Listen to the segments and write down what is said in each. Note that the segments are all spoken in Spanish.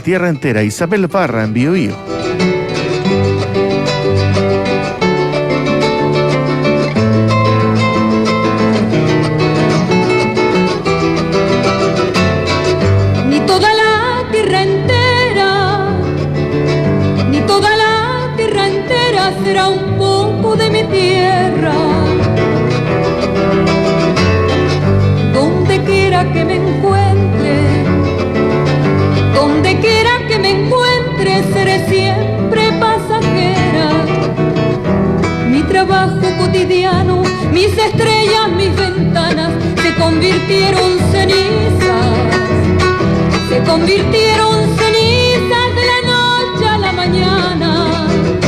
tierra entera. Isabel Parra en Bío Bío. Ni toda la tierra entera será un poco de mi tierra. Donde quiera que me encuentre, seré siempre pasajera. Mi trabajo cotidiano, mis estrellas, mis ventanas, se convirtieron cenizas de la noche a la mañana.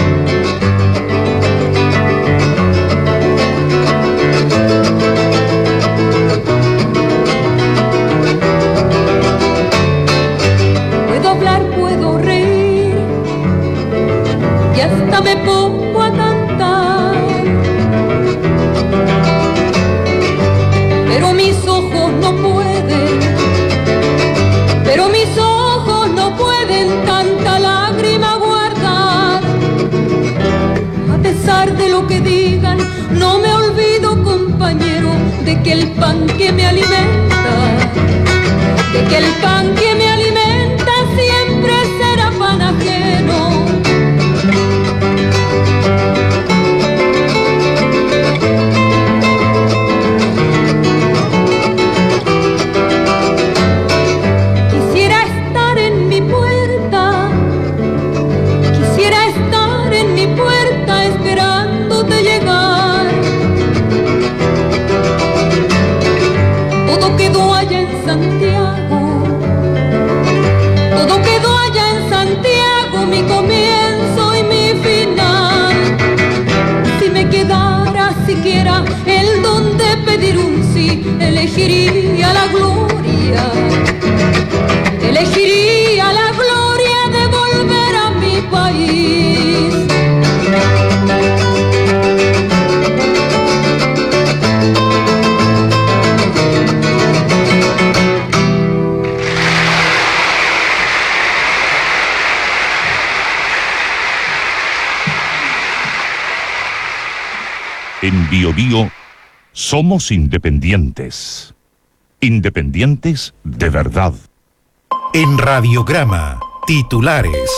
Puedo hablar, puedo reír y hasta me pongo a cantar, pero mis ojos no pueden tanta lágrima guardar. A pesar de lo que digan, no me olvido, compañero, de que el pan que me alimenta siempre será pan ajeno. Quisiera estar en mi puerta esperándote llegar. Todo quedó allá en Santiago, mi comienzo y mi final. Si me quedara siquiera el don de pedir un sí, elegiría la gloria de volver a mi país. En Bío Bío somos independientes. Independientes de verdad. En Radiograma, titulares.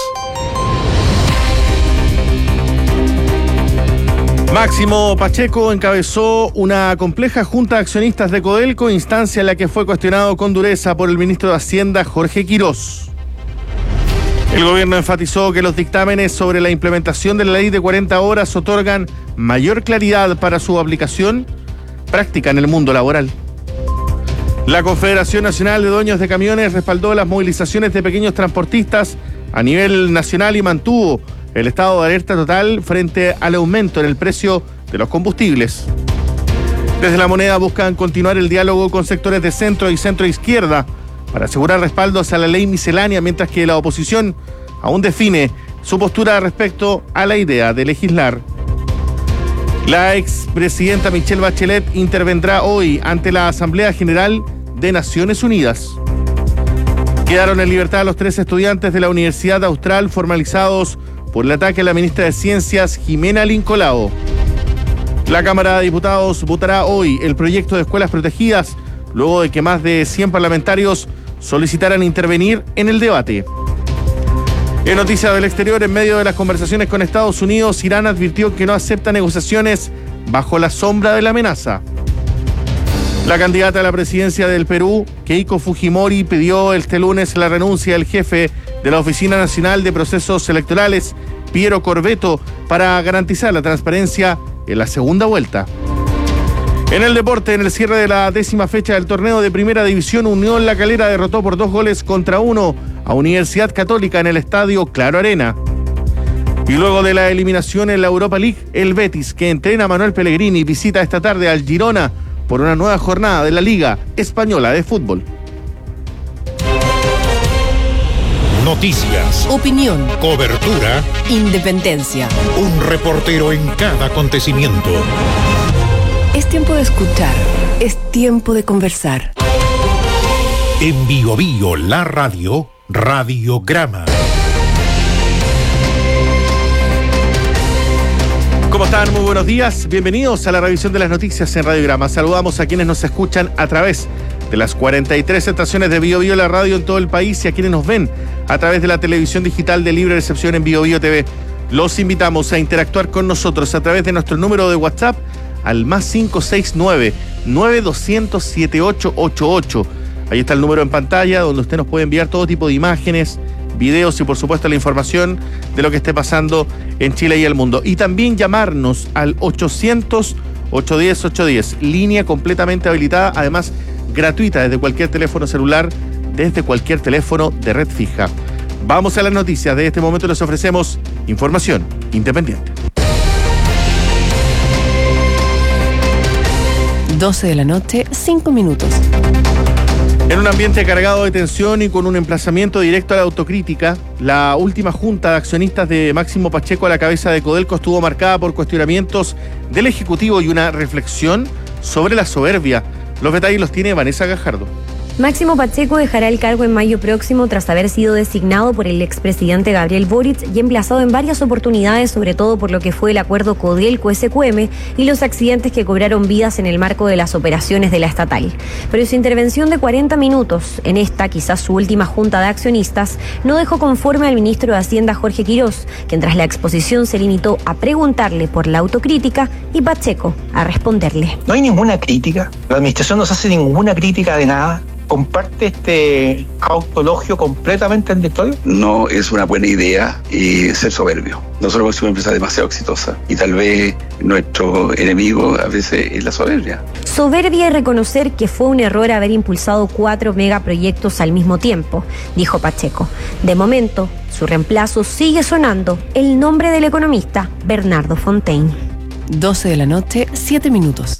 Máximo Pacheco encabezó una compleja junta de accionistas de Codelco, instancia en la que fue cuestionado con dureza por el ministro de Hacienda, Jorge Quirós. El gobierno enfatizó que los dictámenes sobre la implementación de la ley de 40 horas otorgan mayor claridad para su aplicación práctica en el mundo laboral. La Confederación Nacional de Dueños de Camiones respaldó las movilizaciones de pequeños transportistas a nivel nacional y mantuvo el estado de alerta total frente al aumento en el precio de los combustibles. Desde La Moneda buscan continuar el diálogo con sectores de centro y centro-izquierda para asegurar respaldos a la ley miscelánea, mientras que la oposición aún define su postura respecto a la idea de legislar. La expresidenta Michelle Bachelet intervendrá hoy ante la Asamblea General de Naciones Unidas. Quedaron en libertad los 3 estudiantes de la Universidad Austral formalizados por el ataque a la ministra de Ciencias, Jimena Lincolao. La Cámara de Diputados votará hoy el proyecto de escuelas protegidas, luego de que más de 100 parlamentarios solicitaran intervenir en el debate. En noticias del exterior, en medio de las conversaciones con Estados Unidos, Irán advirtió que no acepta negociaciones bajo la sombra de la amenaza. La candidata a la presidencia del Perú, Keiko Fujimori, pidió este lunes la renuncia del jefe de la Oficina Nacional de Procesos Electorales, Piero Corvetto, para garantizar la transparencia en la segunda vuelta. En el deporte, en el cierre de la 10ª fecha del torneo de Primera División, Unión La Calera derrotó por 2-1 a Universidad Católica en el estadio Claro Arena. Y luego de la eliminación en la Europa League, el Betis, que entrena a Manuel Pellegrini, visita esta tarde al Girona por una nueva jornada de la Liga Española de Fútbol. Noticias, opinión, cobertura, independencia. Un reportero en cada acontecimiento. Es tiempo de escuchar, es tiempo de conversar. En Bio Bio, la radio, Radiograma. ¿Cómo están? Muy buenos días. Bienvenidos a la revisión de las noticias en Radiograma. Saludamos a quienes nos escuchan a través de las 43 estaciones de Bio Bio, la radio en todo el país, y a quienes nos ven a través de la televisión digital de libre recepción en Bio Bio TV. Los invitamos a interactuar con nosotros a través de nuestro número de WhatsApp al +569 9200 7888. Ahí está el número en pantalla donde usted nos puede enviar todo tipo de imágenes, videos y por supuesto la información de lo que esté pasando en Chile y el mundo. Y también llamarnos al 800-810-810, línea completamente habilitada, además gratuita desde cualquier teléfono celular, desde cualquier teléfono de red fija. Vamos a las noticias. De este momento les ofrecemos información independiente. 12 de la noche, 5 minutos. En un ambiente cargado de tensión y con un emplazamiento directo a la autocrítica, la última junta de accionistas de Máximo Pacheco a la cabeza de Codelco estuvo marcada por cuestionamientos del Ejecutivo y una reflexión sobre la soberbia. Los detalles los tiene Vanessa Gajardo. Máximo Pacheco dejará el cargo en mayo próximo tras haber sido designado por el expresidente Gabriel Boric y emplazado en varias oportunidades, sobre todo por lo que fue el acuerdo Codelco-SQM y los accidentes que cobraron vidas en el marco de las operaciones de la estatal. Pero su intervención de 40 minutos en esta, quizás su última junta de accionistas, no dejó conforme al ministro de Hacienda Jorge Quirós, quien tras la exposición se limitó a preguntarle por la autocrítica y Pacheco a responderle. No hay ninguna crítica, la administración no se hace ninguna crítica de nada. ¿Comparte este autologio completamente en directorio? No es una buena idea ser soberbio. Nosotros somos una empresa demasiado exitosa y tal vez nuestro enemigo a veces es la soberbia. Soberbia y reconocer que fue un error haber impulsado 4 megaproyectos al mismo tiempo, dijo Pacheco. De momento, su reemplazo sigue sonando, el nombre del economista Bernardo Fontaine. 12 de la noche, 7 minutos.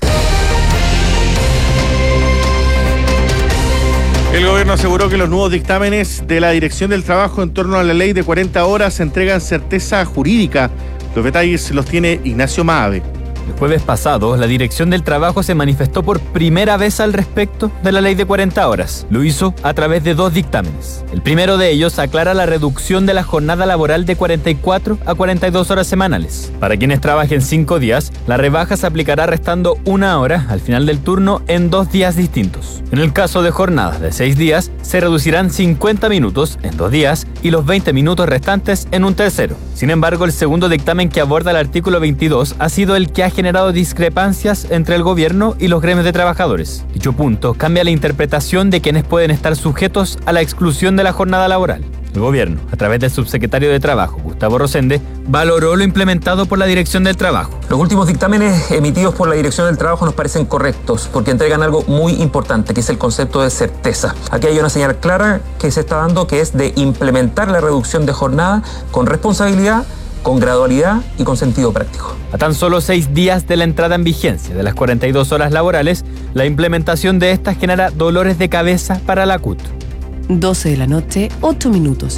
El gobierno aseguró que los nuevos dictámenes de la Dirección del Trabajo en torno a la ley de 40 horas entregan certeza jurídica. Los detalles los tiene Ignacio Maave. El jueves pasado, la Dirección del Trabajo se manifestó por primera vez al respecto de la ley de 40 horas. Lo hizo a través de 2 dictámenes. El primero de ellos aclara la reducción de la jornada laboral de 44 a 42 horas semanales. Para quienes trabajen 5 días, la rebaja se aplicará restando 1 hora al final del turno en 2 días distintos. En el caso de jornadas de 6 días, se reducirán 50 minutos en 2 días y los 20 minutos restantes en un tercero. Sin embargo, el segundo dictamen que aborda el artículo 22 ha sido el que ha generado discrepancias entre el gobierno y los gremios de trabajadores. Dicho punto cambia la interpretación de quienes pueden estar sujetos a la exclusión de la jornada laboral. El gobierno, a través del subsecretario de Trabajo, Gustavo Rosende, valoró lo implementado por la Dirección del Trabajo. Los últimos dictámenes emitidos por la Dirección del Trabajo nos parecen correctos porque entregan algo muy importante, que es el concepto de certeza. Aquí hay una señal clara que se está dando, que es de implementar la reducción de jornada con responsabilidad, con gradualidad y con sentido práctico. A tan solo 6 días de la entrada en vigencia de las 42 horas laborales, la implementación de estas genera dolores de cabeza para la CUT. 12 de la noche, 8 minutos.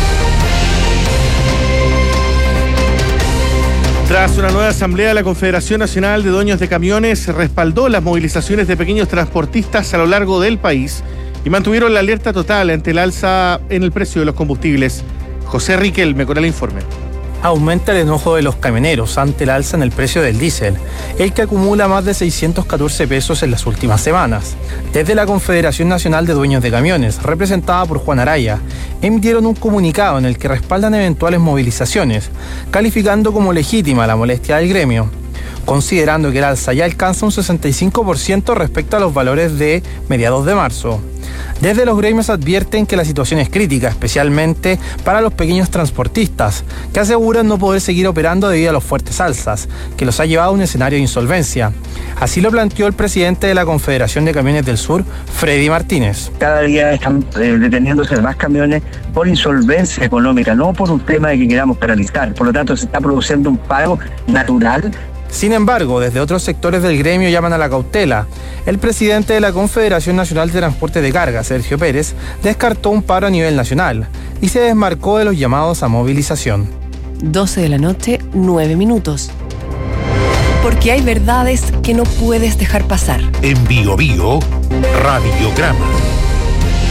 Tras una nueva asamblea, la Confederación Nacional de Dueños de Camiones respaldó las movilizaciones de pequeños transportistas a lo largo del país y mantuvieron la alerta total ante el alza en el precio de los combustibles. José Riquelme con el informe. Aumenta el enojo de los camioneros ante el alza en el precio del diésel, el que acumula más de 614 pesos en las últimas semanas. Desde la Confederación Nacional de Dueños de Camiones, representada por Juan Araya, emitieron un comunicado en el que respaldan eventuales movilizaciones, calificando como legítima la molestia del gremio, considerando que el alza ya alcanza un 65% respecto a los valores de mediados de marzo. Desde los gremios advierten que la situación es crítica, especialmente para los pequeños transportistas, que aseguran no poder seguir operando debido a los fuertes alzas, que los ha llevado a un escenario de insolvencia. Así lo planteó el presidente de la Confederación de Camiones del Sur, Freddy Martínez. Cada día están deteniéndose más camiones por insolvencia económica, no por un tema de que queramos paralizar. Por lo tanto, se está produciendo un pago natural. Sin embargo, desde otros sectores del gremio llaman a la cautela. El presidente de la Confederación Nacional de Transporte de Carga, Sergio Pérez, descartó un paro a nivel nacional y se desmarcó de los llamados a movilización. 12 de la noche, 9 minutos. Porque hay verdades que no puedes dejar pasar. En Bio Bio, Radiograma.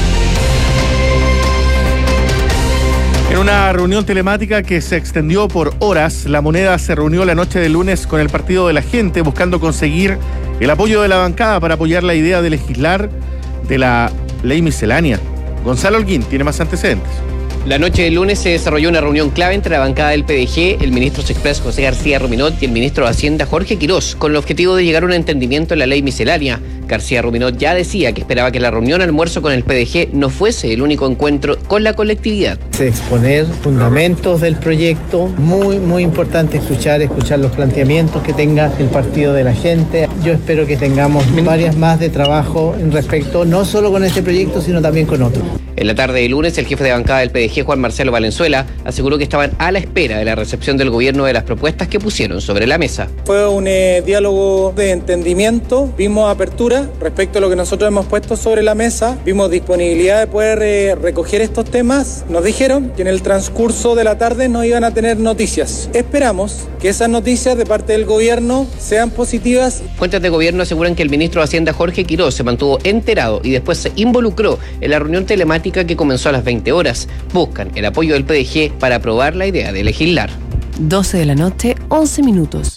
En una reunión telemática que se extendió por horas, La Moneda se reunió la noche del lunes con el Partido de la Gente buscando conseguir el apoyo de la bancada para apoyar la idea de legislar de la ley miscelánea. Gonzalo Holguín tiene más antecedentes. La noche del lunes se desarrolló una reunión clave entre la bancada del PDG, el ministro Sexpress José García Ruminot y el ministro de Hacienda Jorge Quirós, con el objetivo de llegar a un entendimiento en la ley miscelánea. García Ruminot ya decía que esperaba que la reunión almuerzo con el PDG no fuese el único encuentro con la colectividad. Exponer fundamentos del proyecto, muy importante escuchar los planteamientos que tenga el Partido de la Gente. Yo espero que tengamos varias más de trabajo en respecto, no solo con este proyecto, sino también con otros. En la tarde de lunes, el jefe de bancada del PDG, Juan Marcelo Valenzuela, aseguró que estaban a la espera de la recepción del gobierno de las propuestas que pusieron sobre la mesa. Fue un diálogo de entendimiento, vimos apertura respecto a lo que nosotros hemos puesto sobre la mesa, vimos disponibilidad de poder recoger estos temas. Nos dijeron que en el transcurso de la tarde nos iban a tener noticias. Esperamos que esas noticias de parte del gobierno sean positivas. Fuentes de gobierno aseguran que el ministro de Hacienda, Jorge Quirós, se mantuvo enterado y después se involucró en la reunión telemática que comenzó a las 20 horas. Buscan el apoyo del PDG para aprobar la idea de legislar. 12 de la noche, 11 minutos.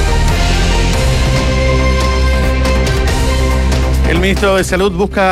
El Ministerio de Salud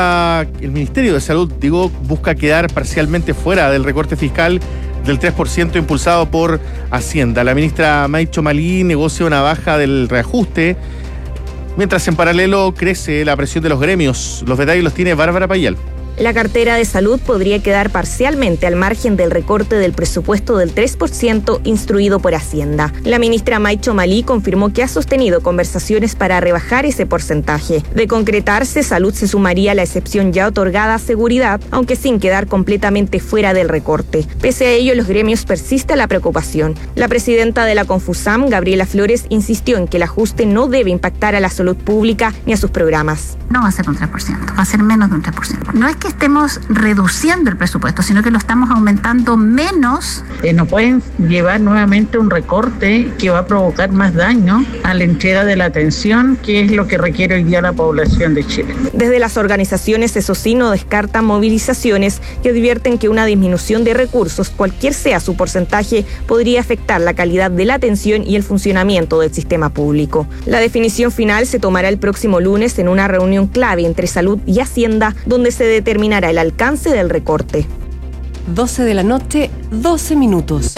busca quedar parcialmente fuera del recorte fiscal del 3% impulsado por Hacienda. La ministra Maicho Malí negocia una baja del reajuste, mientras en paralelo crece la presión de los gremios. Los detalles los tiene Bárbara Payal. La cartera de salud podría quedar parcialmente al margen del recorte del presupuesto del 3% instruido por Hacienda. La ministra Maicho Malí confirmó que ha sostenido conversaciones para rebajar ese porcentaje. De concretarse, salud se sumaría a la excepción ya otorgada a seguridad, aunque sin quedar completamente fuera del recorte. Pese a ello, los gremios persiste la preocupación. La presidenta de la Confusam, Gabriela Flores, insistió en que el ajuste no debe impactar a la salud pública ni a sus programas. No va a ser un 3%, va a ser menos de un 3%. No es que estemos reduciendo el presupuesto, sino que lo estamos aumentando menos. No pueden llevar nuevamente un recorte que va a provocar más daño a la entrega de la atención, que es lo que requiere hoy día la población de Chile. Desde las organizaciones, eso sí, no descartan movilizaciones que advierten que una disminución de recursos, cualquier sea su porcentaje, podría afectar la calidad de la atención y el funcionamiento del sistema público. La definición final se tomará el próximo lunes en una reunión clave entre Salud y Hacienda, donde se determinará el alcance del recorte. 12 de la noche, 12 minutos.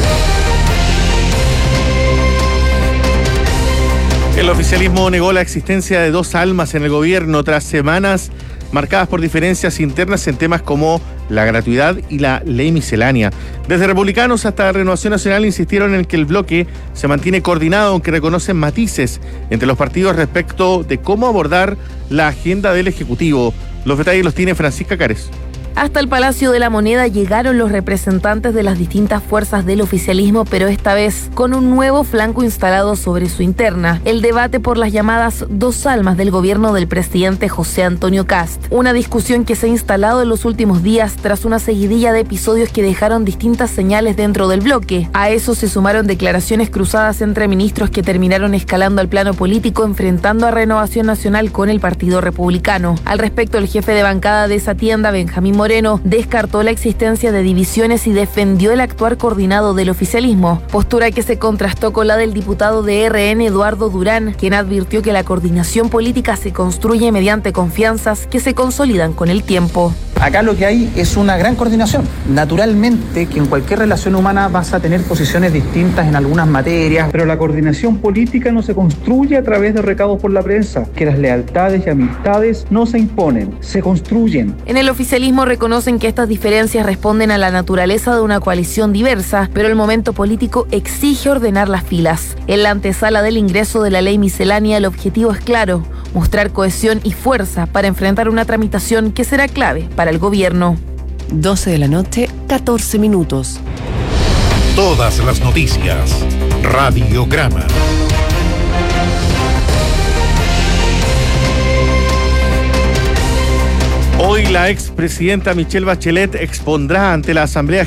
El oficialismo negó la existencia de dos almas en el gobierno tras semanas marcadas por diferencias internas en temas como la gratuidad y la ley miscelánea. Desde republicanos hasta Renovación Nacional insistieron en que el bloque se mantiene coordinado, aunque reconocen matices entre los partidos respecto de cómo abordar la agenda del Ejecutivo. Los detalles los tiene Francisca Cares. Hasta el Palacio de la Moneda llegaron los representantes de las distintas fuerzas del oficialismo, pero esta vez con un nuevo flanco instalado sobre su interna: el debate por las llamadas dos almas del gobierno del presidente José Antonio Kast. Una discusión que se ha instalado en los últimos días tras una seguidilla de episodios que dejaron distintas señales dentro del bloque. A eso se sumaron declaraciones cruzadas entre ministros que terminaron escalando al plano político, enfrentando a Renovación Nacional con el Partido Republicano. Al respecto, el jefe de bancada de esa tienda, Benjamín Moreno, descartó la existencia de divisiones y defendió el actuar coordinado del oficialismo, postura que se contrastó con la del diputado de RN, Eduardo Durán, quien advirtió que la coordinación política se construye mediante confianzas que se consolidan con el tiempo. Acá lo que hay es una gran coordinación. Naturalmente que en cualquier relación humana vas a tener posiciones distintas en algunas materias, pero la coordinación política no se construye a través de recados por la prensa, que las lealtades y amistades no se imponen, se construyen. En el oficialismo reconocen que estas diferencias responden a la naturaleza de una coalición diversa, pero el momento político exige ordenar las filas. En la antesala del ingreso de la ley miscelánea, el objetivo es claro: mostrar cohesión y fuerza para enfrentar una tramitación que será clave para el gobierno. 12 de la noche, 14 minutos. Todas las noticias. Radiograma. Hoy la expresidenta Michelle Bachelet expondrá ante la Asamblea